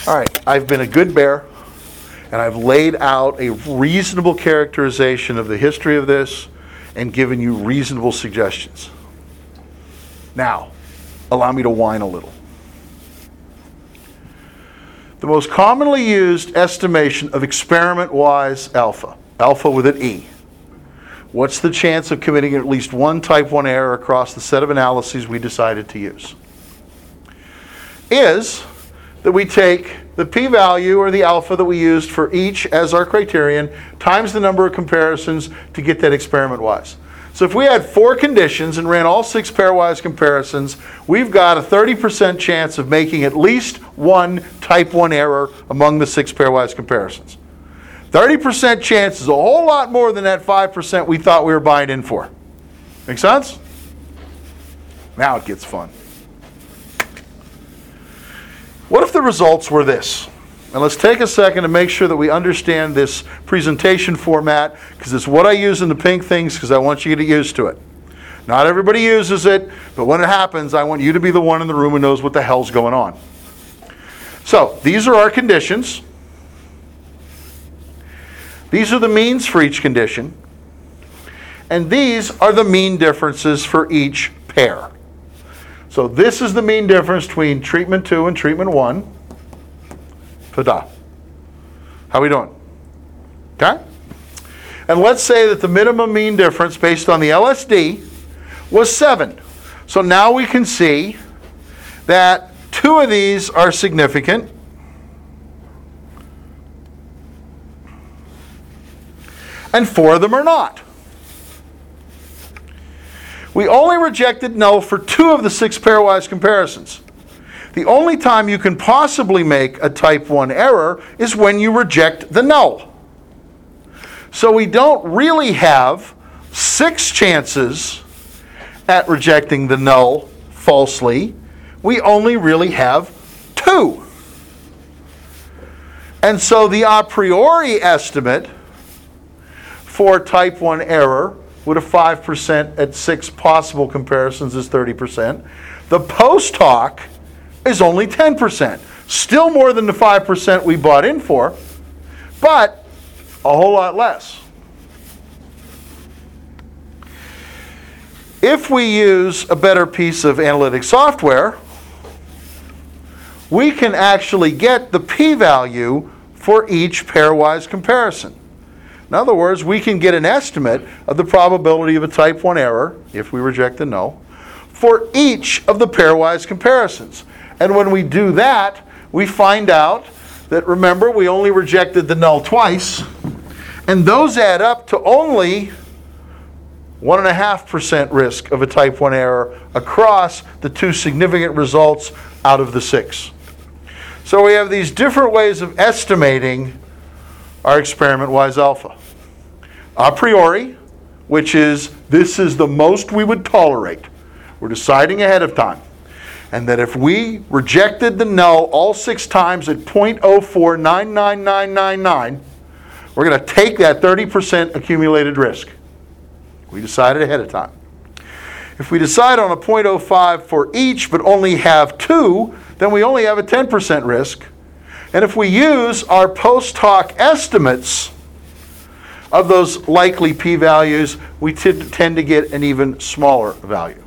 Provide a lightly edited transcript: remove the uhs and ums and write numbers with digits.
All right, I've been a good bear, and I've laid out a reasonable characterization of the history of this and given you reasonable suggestions. Now, allow me to whine a little. The most commonly used estimation of experiment-wise alpha, alpha with an E. What's the chance of committing at least one type 1 error across the set of analyses we decided to use? Is that we take the p-value or the alpha that we used for each as our criterion times the number of comparisons to get that experiment-wise. So if we had 4 conditions and ran all 6 pairwise comparisons, we've got a 30% chance of making at least one type 1 error among the 6 pairwise comparisons. 30% chance is a whole lot more than that 5% we thought we were buying in for. Make sense? Now it gets fun. What if the results were this? And let's take a second to make sure that we understand this presentation format, because it's what I use in the pink things, because I want you to get used to it. Not everybody uses it, but when it happens, I want you to be the one in the room who knows what the hell's going on. So, these are our conditions. These are the means for each condition. And these are the mean differences for each pair. So this is the mean difference between treatment 2 and treatment 1. Ta-da. How are we doing? Okay? And let's say that the minimum mean difference based on the LSD was 7. So now we can see that 2 of these are significant. And 4 of them are not. We only rejected null for 2 of the 6 pairwise comparisons. The only time you can possibly make a type 1 error is when you reject the null. So we don't really have 6 chances at rejecting the null falsely. We only really have 2. And so the a priori estimate for type 1 error with a 5% at 6 possible comparisons is 30%. The post hoc is only 10%. Still more than the 5% we bought in for, but a whole lot less. If we use a better piece of analytic software, we can actually get the p-value for each pairwise comparison. In other words, we can get an estimate of the probability of a type 1 error, if we reject the null, for each of the pairwise comparisons. And when we do that, we find out that, remember, we only rejected the null twice, and those add up to only 1.5% risk of a type 1 error across the 2 significant results out of the 6. So we have these different ways of estimating our experiment-wise alpha. A priori, which is this is the most we would tolerate. We're deciding ahead of time. And that if we rejected the null all 6 times at 0.0499999, we're going to take that 30% accumulated risk. We decided ahead of time. If we decide on a 0.05 for each but only have 2, then we only have a 10% risk. And if we use our post hoc estimates of those likely p-values, we tend to get an even smaller value.